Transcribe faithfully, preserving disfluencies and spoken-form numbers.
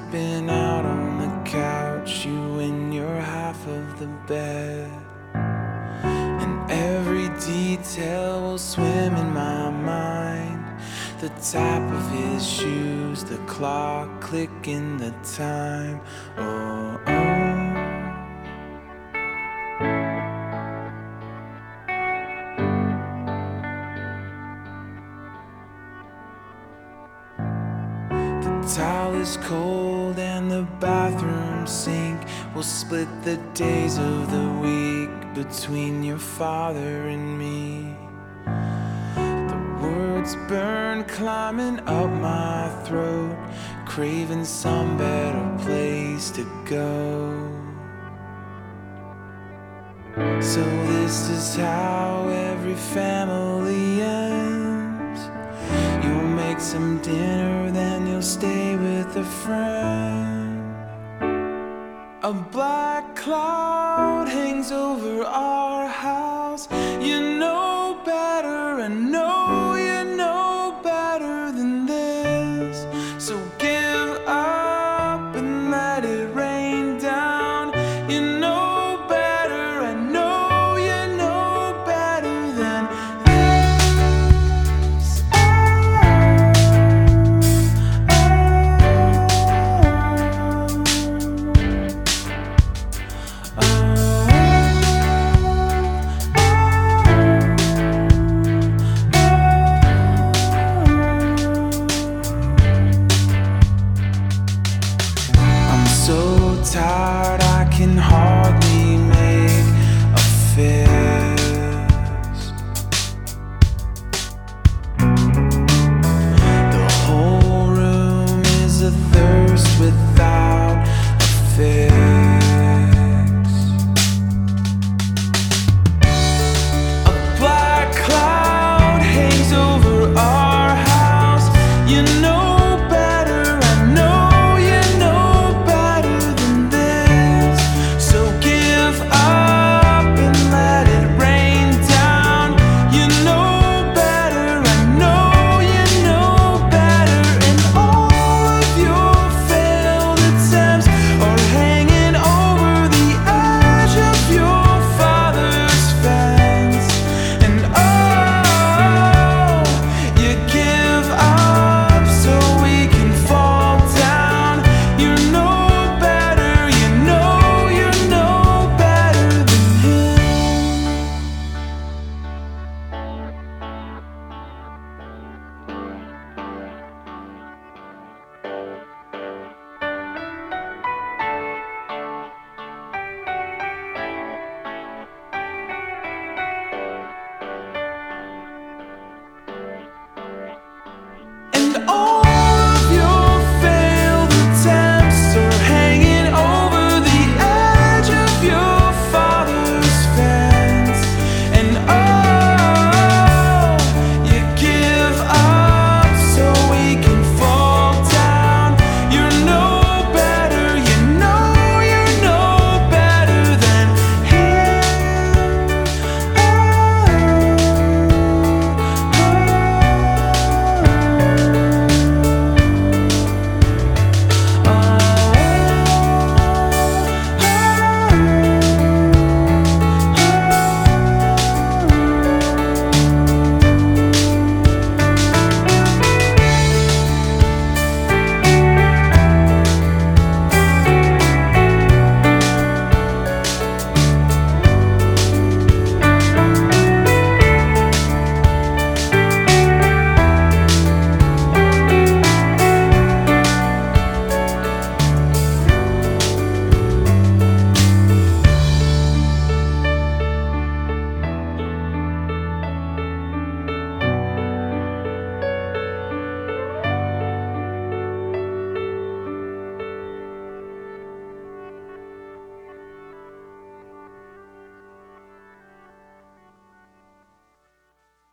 sleeping out on the couch, you in your half of the bed, and every detail will swim in my mind. The tap of his shoes, the clock clicking the time. Oh, oh. The towel is cold and the bathroom sink will split the days of the week between your father and me. Words burn climbing up my throat, craving some better place to go. So this is how every family ends. You'll make some dinner, then you'll stay with a friend. A black cloud hangs over our house,